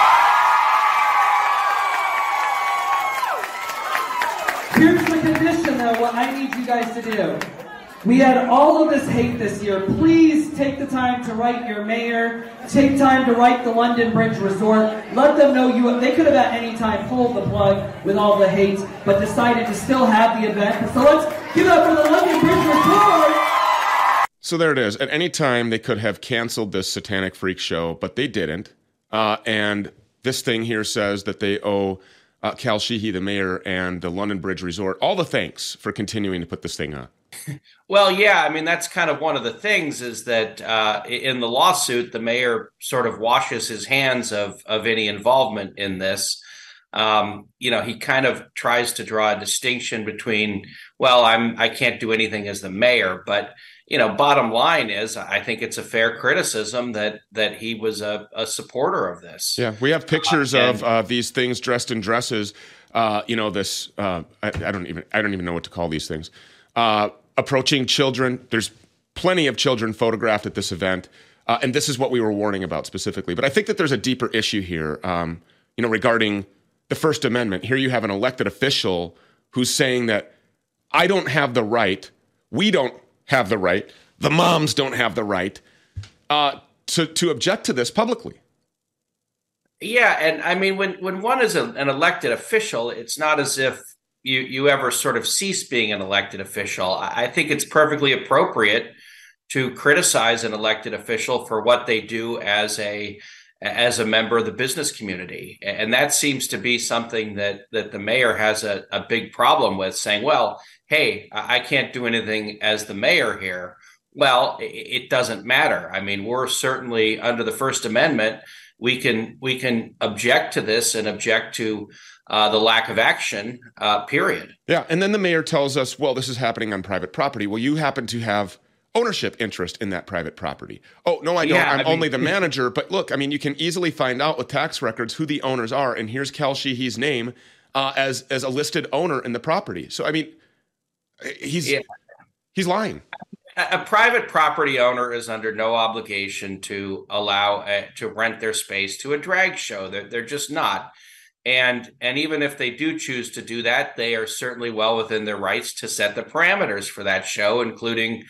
Speaker 6: Here's the condition, though, what I need you guys to do. We had all of this hate this year. Please take the time to write your mayor. Take time to write the London Bridge Resort. Let them know they could have at any time pulled the plug with all the hate, but decided to still have the event. So let's give it up for the London Bridge Resort.
Speaker 3: So there it is. At any time, they could have canceled this satanic freak show, but they didn't. And this thing here says that they owe Cal Sheehy, the mayor, and the London Bridge Resort all the thanks for continuing to put this thing on.
Speaker 5: Well, yeah, I mean, that's kind of one of the things is that in the lawsuit, the mayor sort of washes his hands of any involvement in this. He kind of tries to draw a distinction between, well, I can't do anything as the mayor, but bottom line is, I think it's a fair criticism that he was a supporter of this.
Speaker 3: Yeah, we have pictures of these things dressed in dresses. I don't even know what to call these things. Approaching children. There's plenty of children photographed at this event, and this is what we were warning about specifically. But I think that there's a deeper issue here, regarding the First Amendment. Here you have an elected official who's saying that I don't have the right, we don't have the right, the moms don't have the right to object to this publicly.
Speaker 5: Yeah, and I mean, when one is an elected official, it's not as if you ever sort of cease being an elected official. I think it's perfectly appropriate to criticize an elected official for what they do as a member of the business community. And that seems to be something that the mayor has a big problem with, saying, well, hey, I can't do anything as the mayor here. Well, it doesn't matter. I mean, we're certainly under the First Amendment. We can object to this and object to the lack of action, period.
Speaker 3: Yeah. And then the mayor tells us, well, this is happening on private property. Well, you happen to have ownership interest in that private property. Oh, no, I don't. I'm only the manager. But look, I mean, you can easily find out with tax records who the owners are. And here's Cal Sheehy's name as a listed owner in the property. So, I mean, he's lying.
Speaker 5: A private property owner is under no obligation to allow to rent their space to a drag show. They're just not. And even if they do choose to do that, they are certainly well within their rights to set the parameters for that show, including,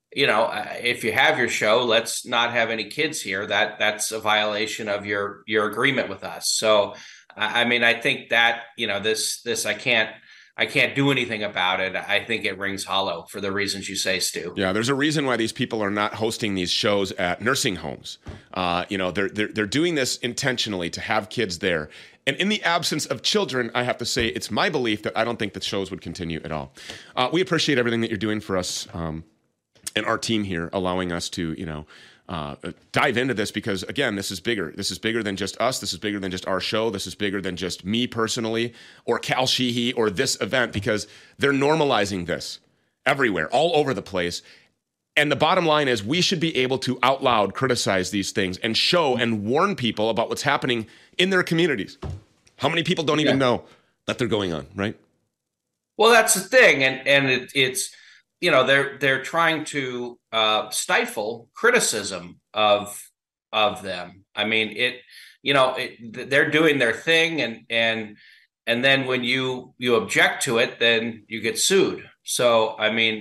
Speaker 5: if you have your show, let's not have any kids here. That's a violation of your agreement with us. So, I mean, I think that, this I can't do anything about it. I think it rings hollow for the reasons you say, Stu.
Speaker 3: Yeah, there's a reason why these people are not hosting these shows at nursing homes. They're doing this intentionally to have kids there. And in the absence of children, I have to say it's my belief that I don't think the shows would continue at all. We appreciate everything that you're doing for us and our team here, allowing us to, dive into this because, again, this is bigger. This is bigger than just us. This is bigger than just our show. This is bigger than just me personally or Cal Sheehy or this event, because they're normalizing this everywhere, all over the place. And the bottom line is we should be able to out loud criticize these things and show and warn people about what's happening in their communities. How many people don't even know that they're going on, right?
Speaker 5: Well, that's the thing. And it's they're trying to stifle criticism of them. I mean, they're doing their thing, and then when you object to it, then you get sued. So, I mean,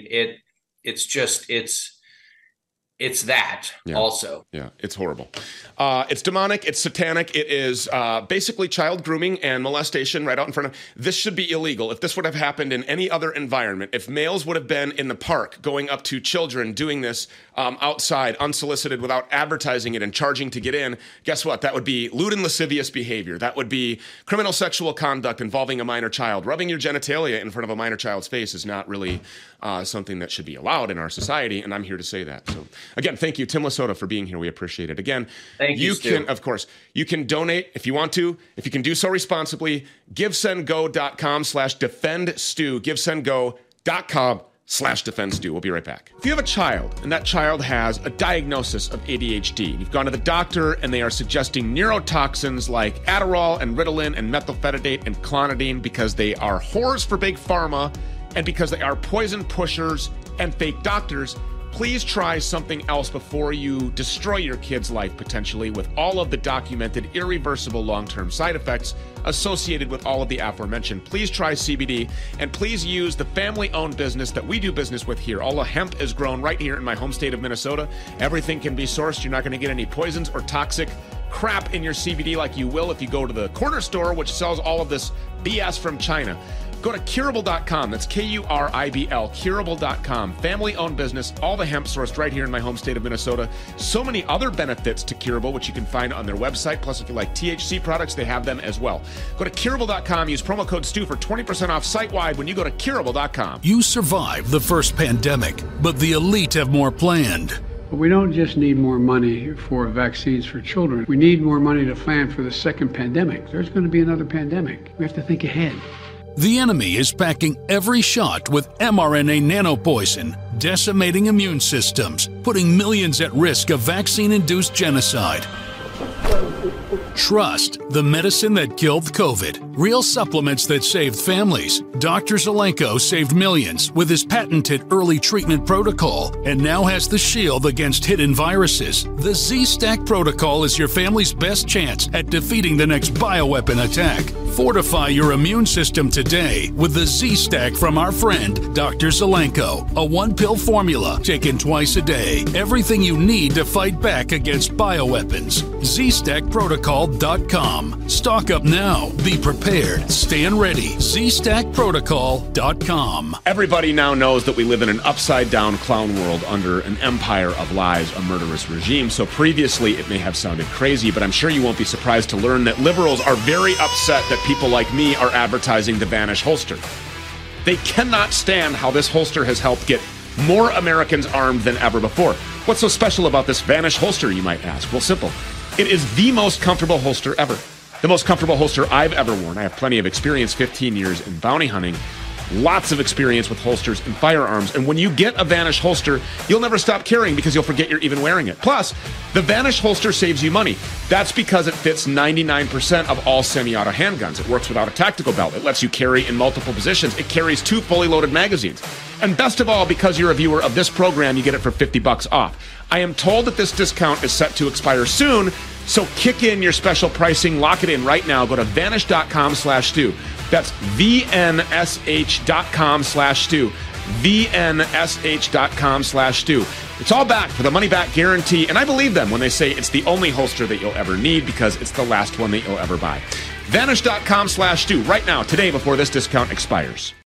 Speaker 5: it's that also.
Speaker 3: Yeah, it's horrible. It's demonic. It's satanic. It is basically child grooming and molestation right out in front of. This should be illegal. If this would have happened in any other environment, if males would have been in the park going up to children doing this outside, unsolicited, without advertising it and charging to get in, guess what? That would be lewd and lascivious behavior. That would be criminal sexual conduct involving a minor child. Rubbing your genitalia in front of a minor child's face is not really something that should be allowed in our society, and I'm here to say that. So, again, thank you, Tim Lasota, for being here. We appreciate it. Again,
Speaker 5: thank you, Stu.
Speaker 3: Of course, you can donate if you want to. If you can do so responsibly, GiveSendGo.com/DefendStu. GiveSendGo.com/DefendStu. We'll be right back. If you have a child and that child has a diagnosis of ADHD, you've gone to the doctor and they are suggesting neurotoxins like Adderall and Ritalin and methylphenidate and clonidine because they are whores for big pharma and because they are poison pushers and fake doctors, please try something else before you destroy your kid's life potentially with all of the documented irreversible long-term side effects associated with all of the aforementioned. Please try CBD, and please use the family-owned business that we do business with here. All the hemp is grown right here in my home state of Minnesota. Everything can be sourced. You're not going to get any poisons or toxic crap in your CBD like you will if you go to the corner store, which sells all of this BS from China. Go to Curable.com. That's Kuribl. Curable.com. Family-owned business. All the hemp sourced right here in my home state of Minnesota. So many other benefits to Curable, which you can find on their website. Plus, if you like THC products, they have them as well. Go to Curable.com. Use promo code STU for 20% off site-wide when you go to Curable.com.
Speaker 7: You survived the first pandemic, but the elite have more planned.
Speaker 8: But we don't just need more money for vaccines for children. We need more money to plan for the second pandemic. There's going to be another pandemic. We have to think ahead.
Speaker 7: The enemy is packing every shot with mRNA nanopoison, decimating immune systems, putting millions at risk of vaccine-induced genocide. Trust the medicine that killed COVID. Real supplements that saved families. Dr. Zelenko saved millions with his patented early treatment protocol and now has the shield against hidden viruses. The Z-Stack protocol is your family's best chance at defeating the next bioweapon attack. Fortify your immune system today with the Z-Stack from our friend, Dr. Zelenko. A 1-pill formula taken twice a day. Everything you need to fight back against bioweapons. ZStackProtocol.com. Stock up now. Be prepared. Stand ready. ZStackProtocol.com.
Speaker 3: Everybody now knows that we live in an upside-down clown world under an empire of lies, a murderous regime. So previously it may have sounded crazy, but I'm sure you won't be surprised to learn that liberals are very upset that people like me are advertising the Vanish holster. They cannot stand how this holster has helped get more Americans armed than ever before. What's so special about this Vanish holster, you might ask? Well, simple. It is the most comfortable holster ever. The most comfortable holster I've ever worn. I have plenty of experience, 15 years in bounty hunting. Lots of experience with holsters and firearms. And when you get a Vanish holster, you'll never stop carrying because you'll forget you're even wearing it. Plus, the Vanish holster saves you money. That's because it fits 99% of all semi-auto handguns. It works without a tactical belt. It lets you carry in multiple positions. It carries 2 fully loaded magazines. And best of all, because you're a viewer of this program, you get it for $50 off. I am told that this discount is set to expire soon, so kick in your special pricing. Lock it in right now. Go to vanish.com/Stu. That's vnsh.com/Stu. vnsh.com/Stu. It's all back for the money-back guarantee, and I believe them when they say it's the only holster that you'll ever need because it's the last one that you'll ever buy. Vanish.com/Stu right now, today, before this discount expires.